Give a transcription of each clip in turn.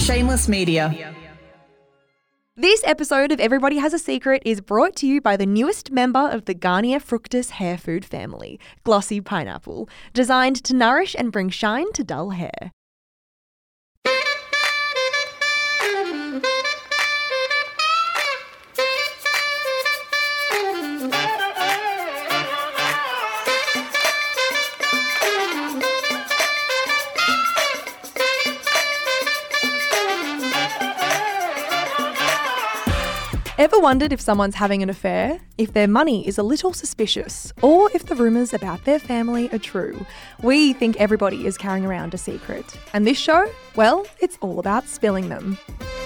Shameless Media. This episode of Everybody Has a Secret is brought to you by the newest member of the Garnier Fructis hair food family, Glossy Pineapple, designed to nourish and bring shine to dull hair. Ever wondered if someone's having an affair, if their money is a little suspicious, or if the rumours about their family are true? We think everybody is carrying around a secret. And this show, well, it's all about spilling them.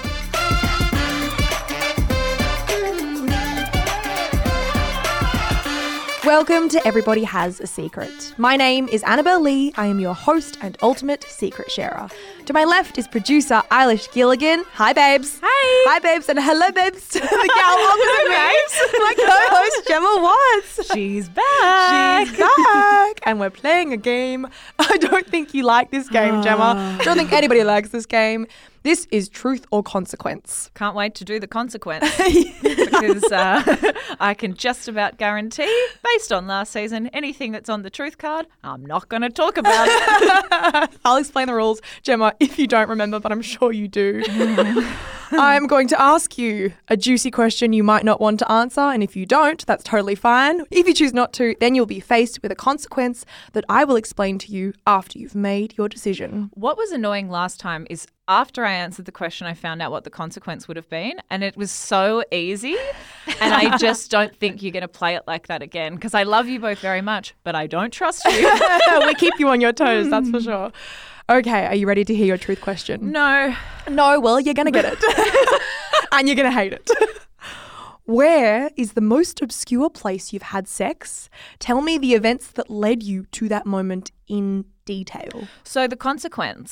Welcome to Everybody Has a Secret. My name is Annabelle Lee. I am your host and ultimate secret sharer. To my left is producer Eilish Gilligan. Hi, babes. Hi. Hi, babes, and hello, babes. To the gal opposite me, my co-host Gemma Watts. She's back. She's back. And we're playing a game. I don't think you like this game, Gemma. I don't think anybody likes this game. This is truth or consequence. Can't wait to do the consequence because I can just about guarantee, based on last season, anything that's on the truth card, I'm not going to talk about it. I'll explain the rules, Gemma, if you don't remember, but I'm sure you do. I'm going to ask you a juicy question you might not want to answer, and if you don't, that's totally fine. If you choose not to, then you'll be faced with a consequence that I will explain to you after you've made your decision. What was annoying last time is after I answered the question, I found out what the consequence would have been, and it was so easy, and I just don't think you're going to play it like that again because I love you both very much, but I don't trust you. We keep you on your toes, that's for sure. Okay, are you ready to hear your truth question? No. No, well, you're going to get it. And you're going to hate it. Where is the most obscure place you've had sex? Tell me the events that led you to that moment in detail. So the consequence.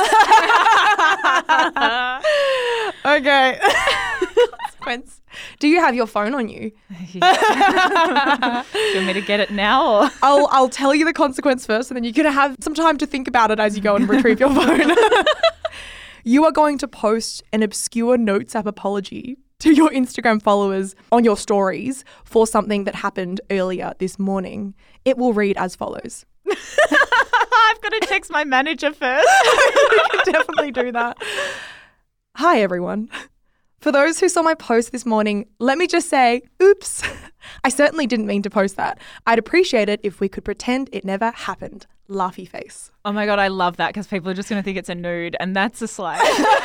Okay. Consequence. Do you have your phone on you? Do you want me to get it now? Or? I'll tell you the consequence first, and then you can have some time to think about it as you go and retrieve your phone. You are going to post an obscure Notes app apology to your Instagram followers on your stories for something that happened earlier this morning. It will read as follows. I've got to text my manager first. You can definitely do that. Hi, everyone. For those who saw my post this morning, let me just say, oops. I certainly didn't mean to post that. I'd appreciate it if we could pretend it never happened. Laughy face. Oh my God, I love that because people are just going to think it's a nude and that's a slight.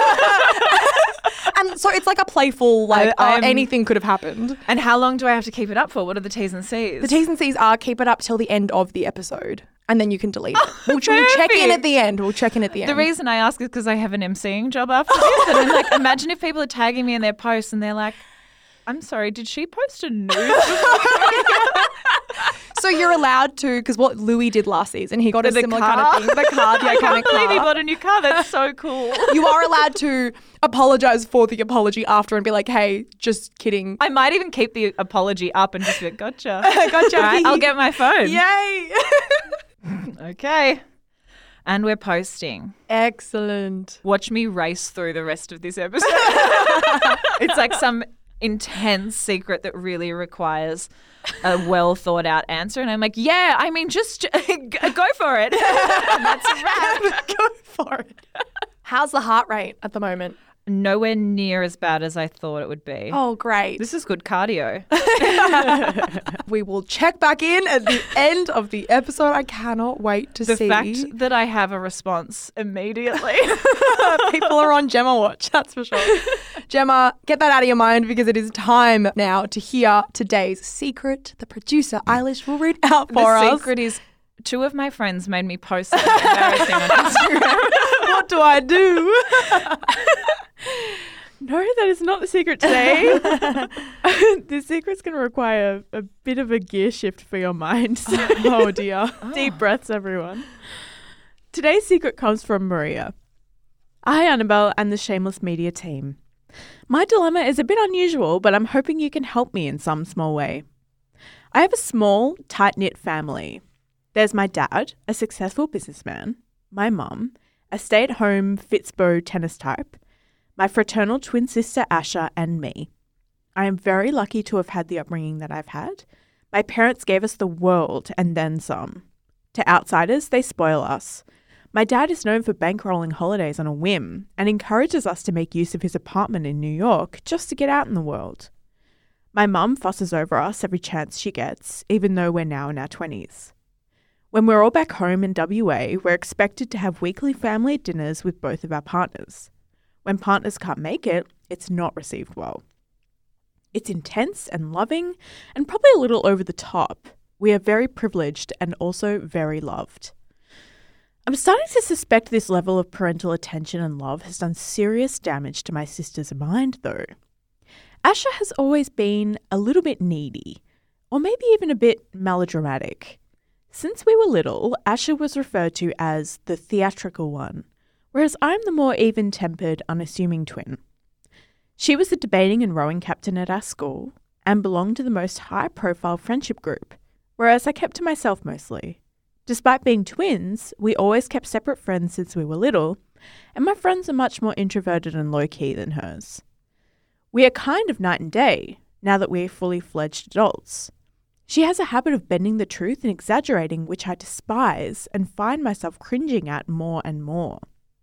And so it's like a playful, anything could have happened. And how long do I have to keep it up for? What are the T's and C's? The T's and C's are keep it up till the end of the episode and then you can delete it. We'll check in at the end. The reason I ask is because I have an emceeing job after this. And I'm like, imagine if people are tagging me in their posts and they're like, I'm sorry, did she post a nude? So you're allowed to, because what Louis did last season, he got a similar kind of thing. The car, the I iconic can't believe car. he got a new car. That's so cool. You are allowed to apologise for the apology after and be like, hey, just kidding. I might even keep the apology up and just be like, gotcha. Gotcha. Right, I'll get my phone. Yay. Okay. And we're posting. Excellent. Watch me race through the rest of this episode. It's like some intense secret that really requires a well thought out answer. And I'm like, yeah, I mean, just go for it. That's a wrap. Go for it. How's the heart rate at the moment? Nowhere near as bad as I thought it would be. Oh, great. This is good cardio. We will check back in at the end of the episode. I cannot wait to see. The fact that I have a response immediately. People are on Gemma watch, that's for sure. Gemma, get that out of your mind because it is time now to hear today's secret. The producer, Eilish, will read out for us. The secret is 2 of my friends made me post something embarrassing on Instagram. What do I do? No, that is not the secret today. The secret's going to require a bit of a gear shift for your mind. So Oh, dear. deep breaths, everyone. Today's secret comes from Maria. Hi, Annabelle and the Shameless Media team. My dilemma is a bit unusual, but I'm hoping you can help me in some small way. I have a small, tight-knit family. There's my dad, a successful businessman, my mum, a stay-at-home Fitzbo tennis type, my fraternal twin sister Asha, and me. I am very lucky to have had the upbringing that I've had. My parents gave us the world and then some. To outsiders, they spoil us. My dad is known for bankrolling holidays on a whim and encourages us to make use of his apartment in New York just to get out in the world. My mum fusses over us every chance she gets, even though we're now in our 20s. When we're all back home in WA, we're expected to have weekly family dinners with both of our partners. When partners can't make it, it's not received well. It's intense and loving and probably a little over the top. We are very privileged and also very loved. I'm starting to suspect this level of parental attention and love has done serious damage to my sister's mind, though. Asha has always been a little bit needy, or maybe even a bit melodramatic. Since we were little, Asha was referred to as the theatrical one, whereas I'm the more even-tempered, unassuming twin. She was the debating and rowing captain at our school and belonged to the most high-profile friendship group, whereas I kept to myself mostly. Despite being twins, we always kept separate friends since we were little, and my friends are much more introverted and low-key than hers. We are kind of night and day, now that we're fully fledged adults. She has a habit of bending the truth and exaggerating, which I despise and find myself cringing at more and more.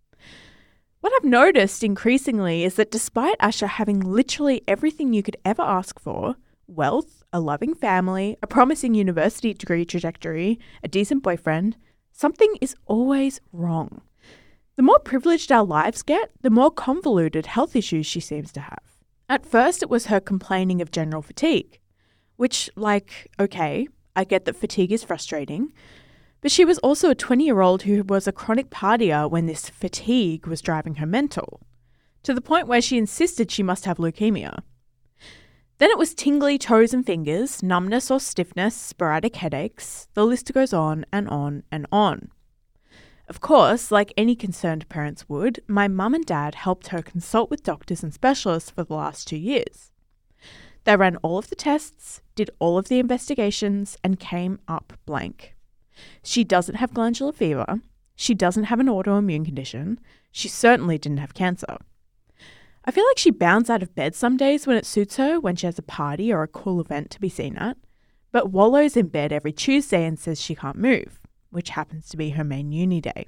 What I've noticed increasingly is that despite Asha having literally everything you could ever ask for, wealth, a loving family, a promising university degree trajectory, a decent boyfriend, something is always wrong. The more privileged our lives get, the more convoluted health issues she seems to have. At first, it was her complaining of general fatigue, which, okay, I get that fatigue is frustrating, but she was also a 20-year-old who was a chronic partier when this fatigue was driving her mental, to the point where she insisted she must have leukemia. Then it was tingly toes and fingers, numbness or stiffness, sporadic headaches. The list goes on and on and on. Of course, like any concerned parents would, my mum and dad helped her consult with doctors and specialists for the last 2 years. They ran all of the tests, did all of the investigations, and came up blank. She doesn't have glandular fever. She doesn't have an autoimmune condition. She certainly didn't have cancer. I feel like she bounds out of bed some days when it suits her, when she has a party or a cool event to be seen at, but wallows in bed every Tuesday and says she can't move, which happens to be her main uni day.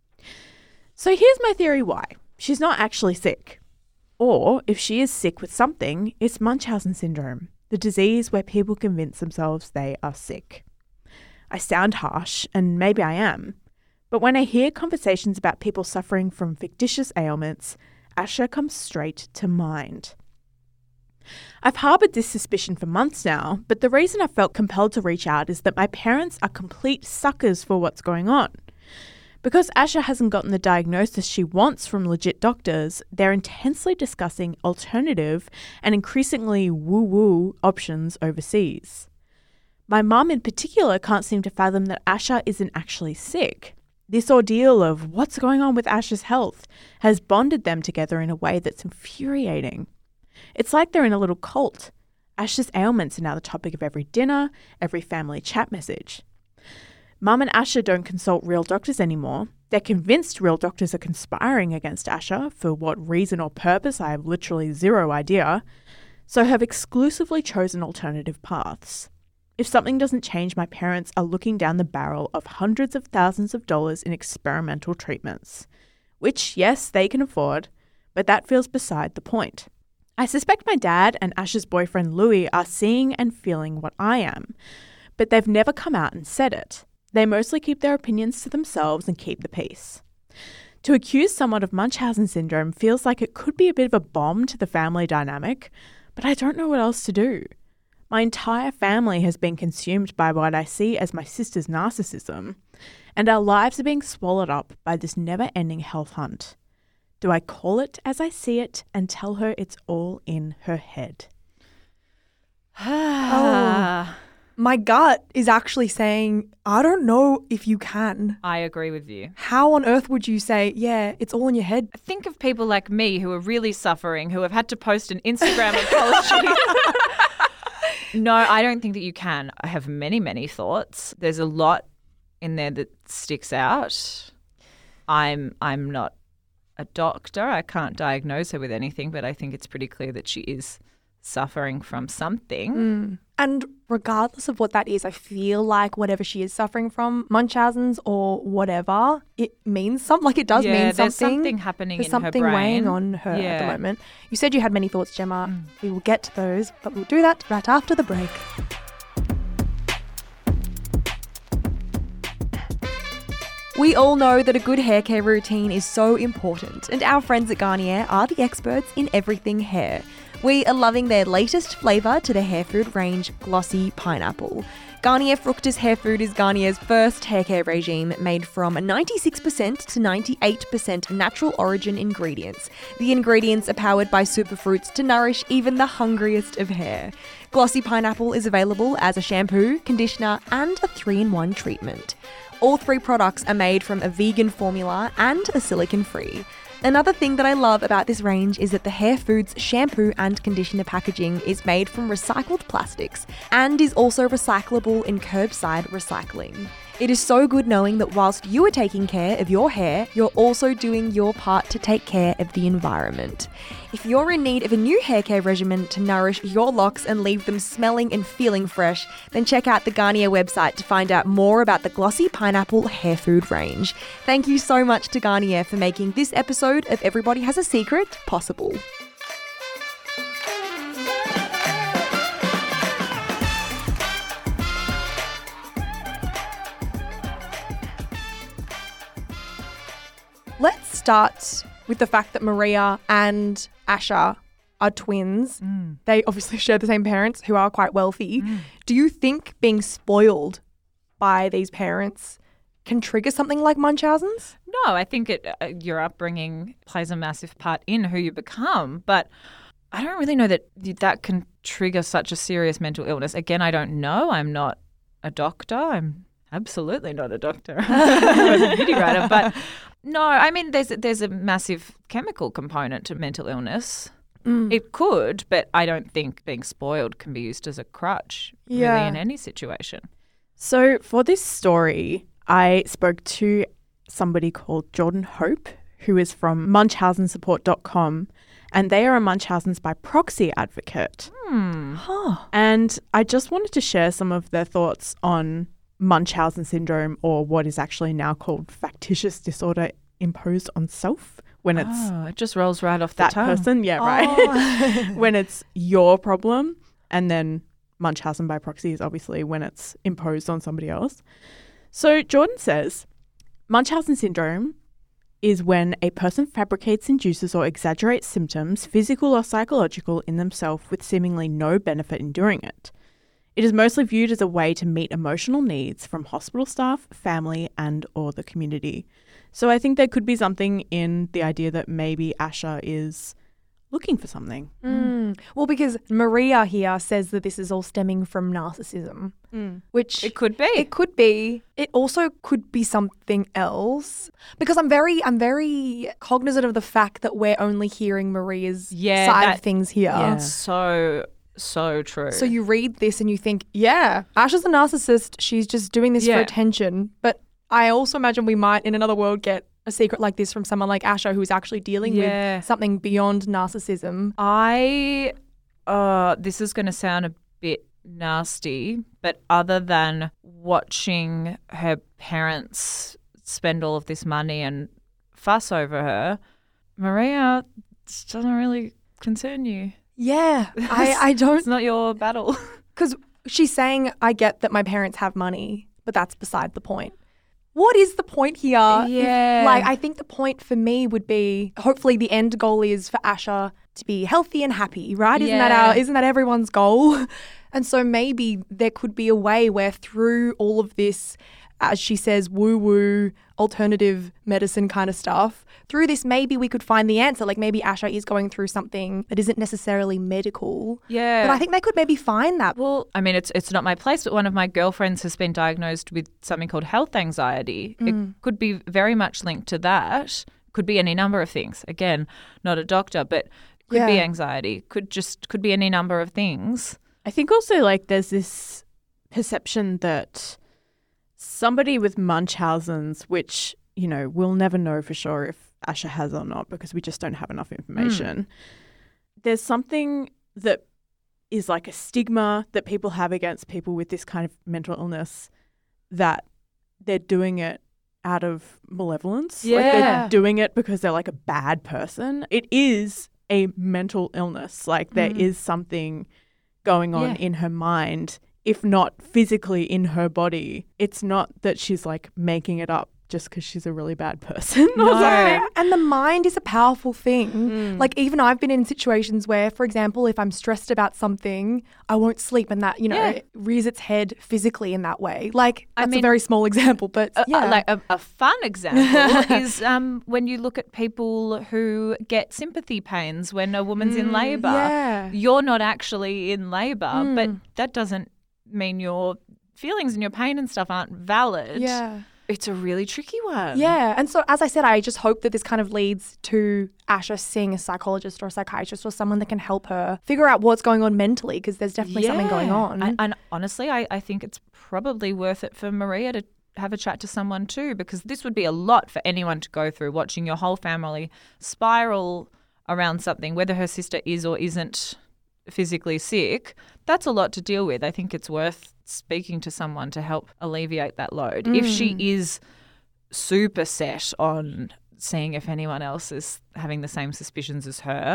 So here's my theory why. She's not actually sick. Or, if she is sick with something, it's Munchausen syndrome, the disease where people convince themselves they are sick. I sound harsh, and maybe I am, but when I hear conversations about people suffering from fictitious ailments, Asha comes straight to mind. I've harboured this suspicion for months now, but the reason I felt compelled to reach out is that my parents are complete suckers for what's going on. Because Asha hasn't gotten the diagnosis she wants from legit doctors, they're intensely discussing alternative and increasingly woo-woo options overseas. My mum in particular can't seem to fathom that Asha isn't actually sick. This ordeal of what's going on with Asha's health has bonded them together in a way that's infuriating. It's like they're in a little cult. Asha's ailments are now the topic of every dinner, every family chat message. Mum and Asha don't consult real doctors anymore. They're convinced real doctors are conspiring against Asha, for what reason or purpose I have literally zero idea, so have exclusively chosen alternative paths. If something doesn't change, my parents are looking down the barrel of hundreds of thousands of dollars in experimental treatments, which, yes, they can afford, but that feels beside the point. I suspect my dad and Asha's boyfriend Louis are seeing and feeling what I am, but they've never come out and said it. They mostly keep their opinions to themselves and keep the peace. To accuse someone of Munchausen syndrome feels like it could be a bit of a bomb to the family dynamic, but I don't know what else to do. My entire family has been consumed by what I see as my sister's narcissism, and our lives are being swallowed up by this never-ending health hunt. Do I call it as I see it and tell her it's all in her head? My gut is actually saying, I don't know if you can. I agree with you. How on earth would you say, yeah, it's all in your head? Think of people like me who are really suffering, who have had to post an Instagram apology. No, I don't think that you can. I have many, many thoughts. There's a lot in there that sticks out. I'm not a doctor. I can't diagnose her with anything, but I think it's pretty clear that she is suffering from something. And regardless of what that is, I feel like whatever she is suffering from, Munchausen's or whatever, it means something. Like it does mean something. There's something happening There's in her something brain. weighing on her at the moment. You said you had many thoughts, Gemma. We will get to those, but we'll do that right after the break. We all know that a good hair care routine is so important, and our friends at Garnier are the experts in everything hair. We are loving their latest flavour to the hair food range, Glossy Pineapple. Garnier Fructis Hair Food is Garnier's first hair care regime made from 96% to 98% natural origin ingredients. The ingredients are powered by superfruits to nourish even the hungriest of hair. Glossy Pineapple is available as a shampoo, conditioner, and a 3-in-1 treatment. All 3 products are made from a vegan formula and are silicone-free. Another thing that I love about this range is that the Hair Foods shampoo and conditioner packaging is made from recycled plastics and is also recyclable in curbside recycling. It is so good knowing that whilst you are taking care of your hair, you're also doing your part to take care of the environment. If you're in need of a new hair care regimen to nourish your locks and leave them smelling and feeling fresh, then check out the Garnier website to find out more about the Glossy Pineapple Hair Food range. Thank you so much to Garnier for making this episode of Everybody Has a Secret possible. Let's start with the fact that Maria and Asha are twins. They obviously share the same parents who are quite wealthy. Do you think being spoiled by these parents can trigger something like Munchausen's? No, I think your upbringing plays a massive part in who you become, but I don't really know that that can trigger such a serious mental illness. Again, I don't know. I'm not a doctor. I'm absolutely not a doctor. I'm a beauty writer, but no, I mean, there's a massive chemical component to mental illness. It could, but I don't think being spoiled can be used as a crutch really in any situation. So for this story, I spoke to somebody called Jordan Hope, who is from munchausensupport.com, and they are a Munchausen's by proxy advocate. And I just wanted to share some of their thoughts on Munchausen syndrome, or what is actually now called factitious disorder imposed on self, when it's it just rolls right off the that tongue. person. Yeah, right. When it's your problem, and then Munchausen by proxy is obviously when it's imposed on somebody else. So Jordan says, Munchausen syndrome is when a person fabricates, induces, or exaggerates symptoms, physical or psychological, in themselves with seemingly no benefit in doing it. It is mostly viewed as a way to meet emotional needs from hospital staff, family, and or the community. So I think there could be something in the idea that maybe Asha is looking for something. Well, because Maria here says that this is all stemming from narcissism, which It could be. It could be. It also could be something else, because I'm very cognizant of the fact that we're only hearing Maria's side of things here. So true. So you read this and you think, yeah, Asha's a narcissist. She's just doing this for attention. But I also imagine we might, in another world, get a secret like this from someone like Asha, who's actually dealing with something beyond narcissism. This is going to sound a bit nasty, but other than watching her parents spend all of this money and fuss over her, Maria, this doesn't really concern you. Yeah, I don't. It's not your battle. Because she's saying, I get that my parents have money, but that's beside the point. What is the point here? Yeah. I think the point for me would be, hopefully the end goal is for Asha to be healthy and happy, right? Isn't that everyone's goal? And so maybe there could be a way where through all of this, as she says, woo-woo, alternative medicine kind of stuff, through this maybe we could find the answer. Like maybe Asha is going through something that isn't necessarily medical. Yeah. But I think they could maybe find that. Well, I mean, it's not my place, but one of my girlfriends has been diagnosed with something called health anxiety. It could be very much linked to that. Could be any number of things. Again, not a doctor, but could be anxiety. Could be any number of things. I think also there's this perception that somebody with Munchausen's, which, we'll never know for sure if Asha has or not because we just don't have enough information. There's something that is like a stigma that people have against people with this kind of mental illness, that they're doing it out of malevolence. Like they're doing it because they're like a bad person. It is a mental illness. Like there is something going on in her mind, if not physically in her body. It's not that she's like making it up just because she's a really bad person or something. And the mind is a powerful thing. Like even I've been in situations where, for example, if I'm stressed about something, I won't sleep, and that, it rears its head physically in that way. Like that's a very small example, but like a fun example is when you look at people who get sympathy pains when a woman's in labour. Yeah. You're not actually in labour, but that doesn't mean your feelings and your pain and stuff aren't valid. Yeah. It's a really tricky one. Yeah. And so, as I said, I just hope that this kind of leads to Asha seeing a psychologist or a psychiatrist or someone that can help her figure out what's going on mentally, because there's definitely something going on. And honestly, I think it's probably worth it for Maria to have a chat to someone too, because this would be a lot for anyone to go through, watching your whole family spiral around something, whether her sister is or isn't physically sick. That's a lot to deal with. I think it's worth speaking to someone to help alleviate that load. If she is super set on seeing if anyone else is having the same suspicions as her,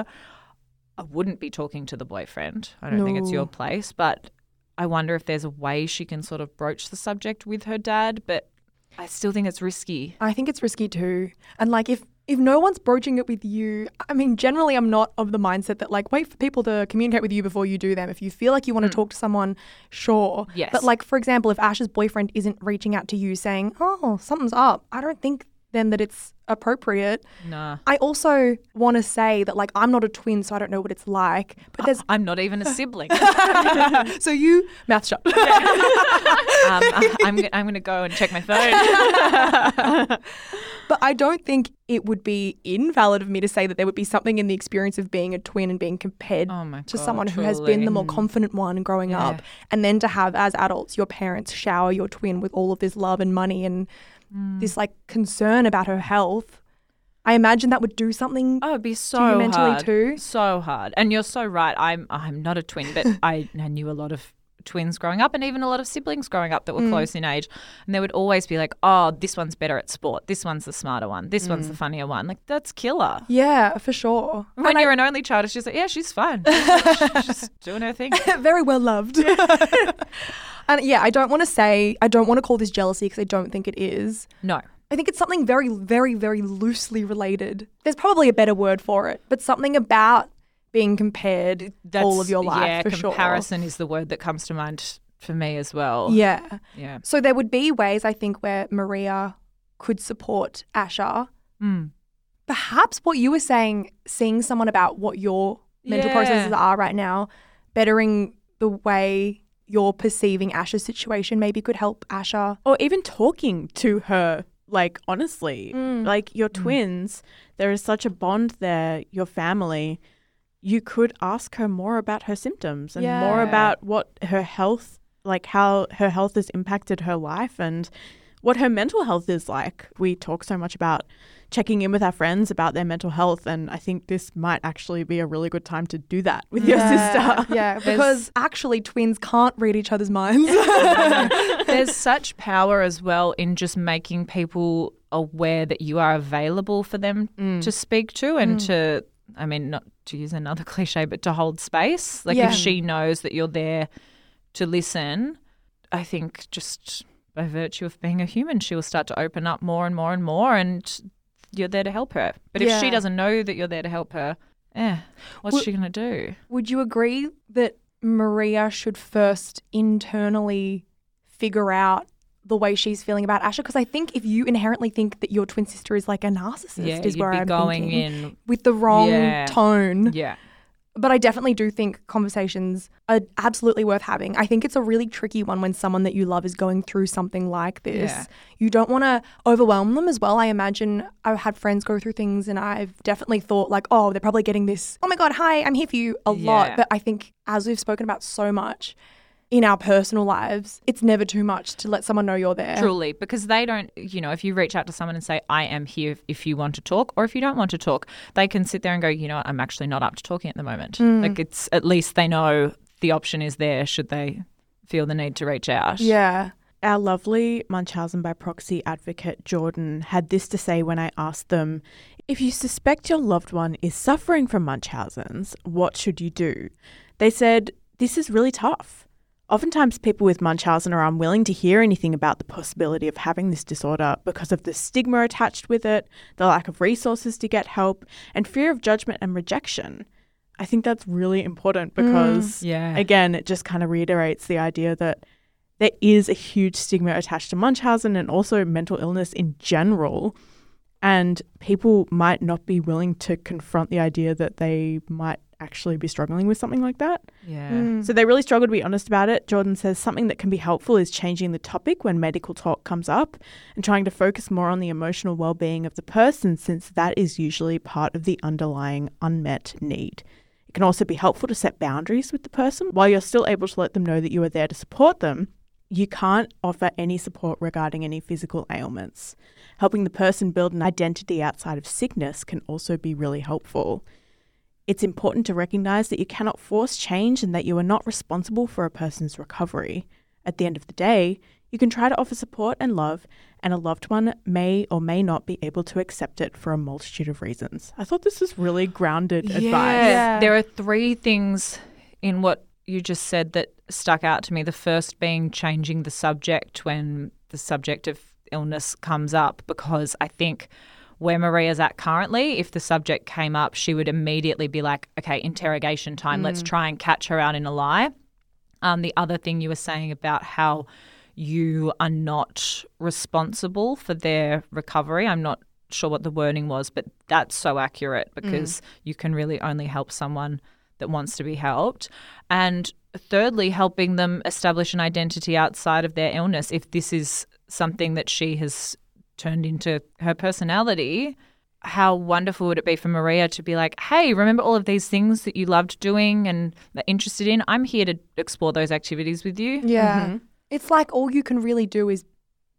I wouldn't be talking to the boyfriend. I don't think it's your place, but I wonder if there's a way she can sort of broach the subject with her dad, but I still think it's risky. I think it's risky too. And like if no one's broaching it with you, I mean, generally I'm not of the mindset that like wait for people to communicate with you before you do them. If you feel like you want to talk to someone, sure. Yes. But like, for example, if Ash's boyfriend isn't reaching out to you saying, oh, something's up, I don't think then that it's appropriate. Nah. I also want to say that like I'm not a twin, so I don't know what it's like. But there's I'm not even a sibling. so you mouth shut. I'm going to go and check my phone. But I don't think it would be invalid of me to say that there would be something in the experience of being a twin and being compared to someone who has been the more confident one growing up. And then to have, as adults, your parents shower your twin with all of this love and money and this like concern about her health. I imagine that would do something it'd be so to you mentally hard. too. So hard. And you're so right. I'm not a twin, but I knew a lot of twins growing up and even a lot of siblings growing up that were close in age. And there would always be like, oh, this one's better at sport. This one's the smarter one. This one's the funnier one. Like, that's killer. Yeah, for sure. When you're an only child, it's just like, yeah, she's fine. She's just doing her thing. Very well loved. And yeah, I don't want to call this jealousy because I don't think it is. No. I think it's something very, very, very loosely related. There's probably a better word for it, but something about being compared all of your life, for sure. Comparison is the word that comes to mind for me as well. Yeah. Yeah. So there would be ways, I think, where Maria could support Asha. Perhaps what you were saying, seeing someone about what your mental processes are right now, bettering the way you're perceiving Asha's situation maybe could help Asha. Or even talking to her, like, honestly. Like, your twins, there is such a bond there, your family. You could ask her more about her symptoms and more about what her health, like how her health has impacted her life and what her mental health is like. We talk so much about checking in with our friends about their mental health, and I think this might actually be a really good time to do that with your sister. Yeah, because actually twins can't read each other's minds. There's such power as well in just making people aware that you are available for them to speak to and to, I mean, not to use another cliche, but to hold space. Like if she knows that you're there to listen, I think just by virtue of being a human, she will start to open up more and more and more, and you're there to help her. But if she doesn't know that you're there to help her, what's she going to do? Would you agree that Maria should first internally figure out the way she's feeling about Asha? Because I think if you inherently think that your twin sister is like a narcissist, is where I'm going thinking, in with the wrong tone. Yeah. But I definitely do think conversations are absolutely worth having. I think it's a really tricky one when someone that you love is going through something like this. Yeah. You don't want to overwhelm them as well. I imagine I've had friends go through things and I've definitely thought like, oh, they're probably getting this, oh my God, hi, I'm here for you a lot. But I think as we've spoken about so much, in our personal lives, it's never too much to let someone know you're there. Truly, because they don't, if you reach out to someone and say, I am here if you want to talk, or if you don't want to talk, they can sit there and go, you know what, I'm actually not up to talking at the moment. Like, it's at least they know the option is there should they feel the need to reach out. Yeah. Our lovely Munchausen by proxy advocate Jordan had this to say when I asked them, if you suspect your loved one is suffering from Munchausen's, what should you do? They said, this is really tough. Oftentimes people with Munchausen are unwilling to hear anything about the possibility of having this disorder because of the stigma attached with it, the lack of resources to get help, and fear of judgment and rejection. I think that's really important because, again, it just kind of reiterates the idea that there is a huge stigma attached to Munchausen and also mental illness in general, and people might not be willing to confront the idea that they might actually be struggling with something like that. Yeah. So they really struggle to be honest about it. Jordan says something that can be helpful is changing the topic when medical talk comes up and trying to focus more on the emotional well-being of the person, since that is usually part of the underlying unmet need. It can also be helpful to set boundaries with the person. While you're still able to let them know that you are there to support them, you can't offer any support regarding any physical ailments. Helping the person build an identity outside of sickness can also be really helpful. It's important to recognize that you cannot force change and that you are not responsible for a person's recovery. At the end of the day, you can try to offer support and love, and a loved one may or may not be able to accept it for a multitude of reasons. I thought this was really grounded advice. Yeah. There are 3 things in what you just said that stuck out to me. The first being changing the subject when the subject of illness comes up, because I think where Maria's at currently, if the subject came up, she would immediately be like, okay, interrogation time, let's try and catch her out in a lie. The other thing you were saying about how you are not responsible for their recovery, I'm not sure what the wording was, but that's so accurate, because you can really only help someone that wants to be helped. And thirdly, helping them establish an identity outside of their illness. If this is something that she has turned into her personality, how wonderful would it be for Maria to be like, hey, remember all of these things that you loved doing and are interested in? I'm here to explore those activities with you. Yeah. It's like all you can really do is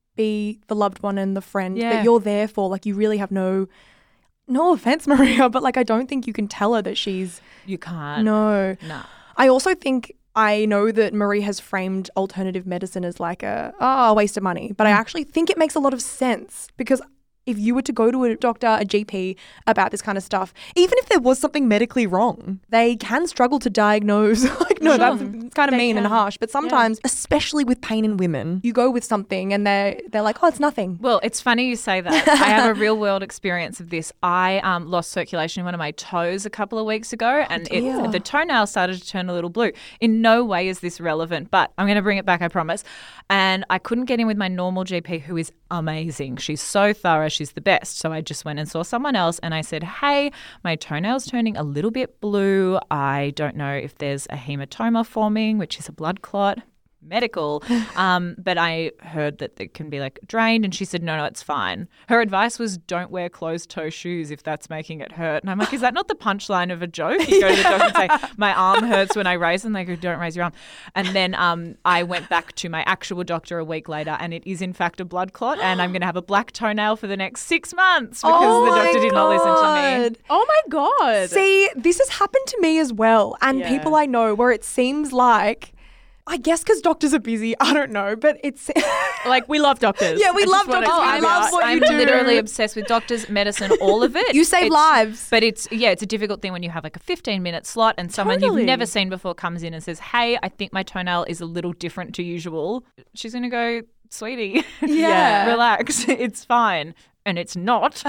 be the loved one and the friend Yeah. that you're there for. Like, you really have no offense, Maria, but like, I don't think you can tell her that she's You can't. no. Nah. I also think, I know that Marie has framed alternative medicine as like a waste of money, but I actually think it makes a lot of sense, because if you were to go to a doctor, a GP about this kind of stuff, even if there was something medically wrong, they can struggle to diagnose. Like, no, that's kind of mean and harsh. But sometimes, especially with pain in women, you go with something and they're like, oh, it's nothing. Well, it's funny you say that. I have a real world experience of this. I lost circulation in one of my toes a couple of weeks ago, and the toenail started to turn a little blue. In no way is this relevant, but I'm going to bring it back, I promise. And I couldn't get in with my normal GP, who is amazing. She's so thorough. She's the best. So I just went and saw someone else, and I said, hey, my toenail's turning a little bit blue. I don't know if there's a hematoma forming, which is a blood clot. Medical. But I heard that it can be like drained, and she said, no, it's fine. Her advice was, don't wear closed toe shoes if that's making it hurt. And I'm like, is that not the punchline of a joke? You go to the doctor and say, my arm hurts when I raise, and they go, don't raise your arm. And then I went back to my actual doctor a week later, and it is in fact a blood clot, and I'm going to have a black toenail for the next 6 months because the doctor did not listen to me. Oh my God. See, this has happened to me as well, and people I know where it seems like, I guess because doctors are busy, I don't know, but it's Like, we love doctors. Yeah, we love doctors. I love what you do. I'm literally obsessed with doctors, medicine, all of it. You save lives. But it's a difficult thing when you have like a 15-minute slot and someone Totally. you've never seen before comes in and says, hey, I think my toenail is a little different to usual. She's going to go, sweetie, Yeah. relax. It's fine. And it's not.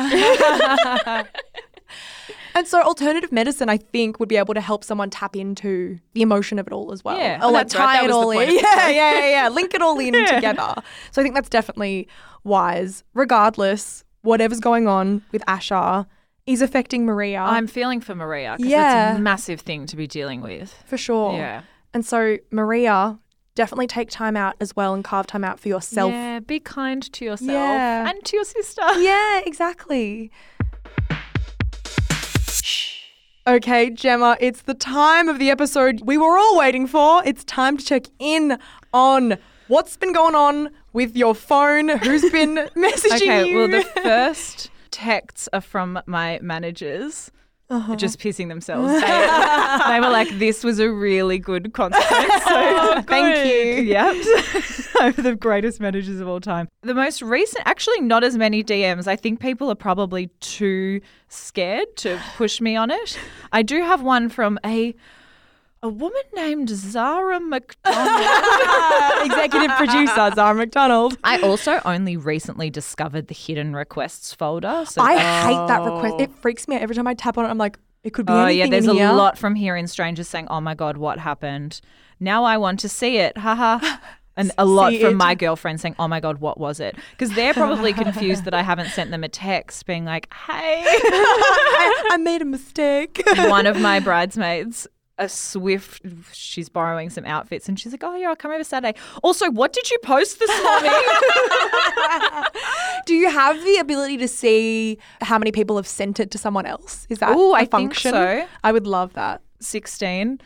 And so alternative medicine, I think, would be able to help someone tap into the emotion of it all as well. Yeah. Or like That's right. tie That it was the all point in. of the Yeah. Link it all in together. So I think that's definitely wise. Regardless, whatever's going on with Asha is affecting Maria. I'm feeling for Maria because Yeah. it's a massive thing to be dealing with. for sure. Yeah. And so Maria, definitely take time out as well and carve time out for yourself. Yeah, be kind to yourself Yeah. and to your sister. Yeah, exactly. Okay, Gemma, it's the time of the episode we were all waiting for. It's time to check in on what's been going on with your phone, who's been messaging Okay, you. well, the first texts are from my managers. Just pissing themselves. They were like, this was a really good consequence. So thank you. Yep. I'm the greatest managers of all time. The most recent, actually not as many DMs. I think people are probably too scared to push me on it. I do have one from a woman named Zara McDonald. Executive producer Zara McDonald. I also only recently discovered the hidden requests folder. So I hate that request. It freaks me out every time I tap on it. I'm like, it could be anything yeah, there's in here. a lot from here in strangers saying, oh my God, what happened? Now I want to see it. Haha. And a lot See from it. my girlfriend saying, oh my God, what was it? Because they're probably confused that I haven't sent them a text being like, hey. I made a mistake. One of my bridesmaids, she's borrowing some outfits and she's like, oh yeah, I'll come over Saturday. Also, what did you post this morning? Do you have the ability to see how many people have sent it to someone else? Is that Ooh, a I think function? so. I would love that. 16.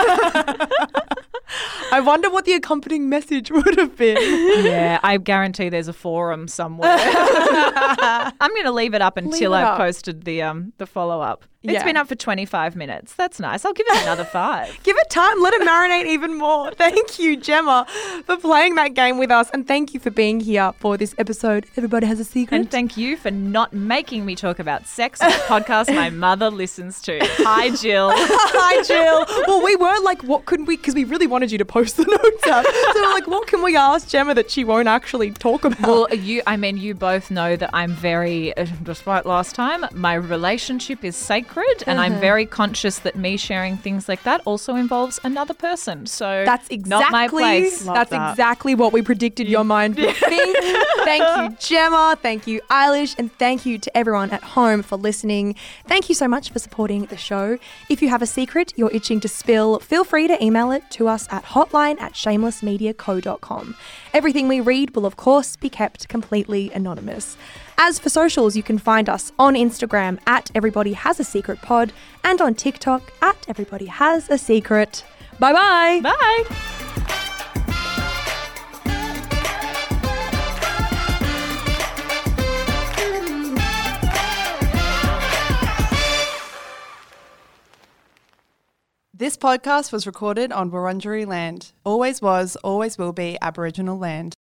I wonder what the accompanying message would have been. Yeah, I guarantee there's a forum somewhere. I'm going to leave it up until Leave it I've up. posted the follow-up. It's Yeah. been up for 25 minutes. That's nice. I'll give it another 5. Give it time. Let it marinate even more. Thank you, Gemma, for playing that game with us. And thank you for being here for this episode. Everybody has a secret. And thank you for not making me talk about sex on a podcast my mother listens to. Hi, Jill. Hi, Jill. Well, we were like, what could we, because we really wanted you to post the notes up. So we're like, what can we ask Gemma that she won't actually talk about? Well, you both know that I'm very, despite last time, my relationship is sacred and I'm very conscious that me sharing things like that also involves another person. So That's exactly, not my place. Love that's that. exactly what we predicted your mind would think. Thank you, Gemma. Thank you, Eilish. And thank you to everyone at home for listening. Thank you so much for supporting the show. If you have a secret you're itching to spill, feel free to email it to us at hotline@shamelessmediaco.com. Everything we read will, of course, be kept completely anonymous. As for socials, you can find us on Instagram at EverybodyHasASecretPod and on TikTok at EverybodyHasASecret. Bye-bye. Bye. This podcast was recorded on Wurundjeri land. Always was, always will be Aboriginal land.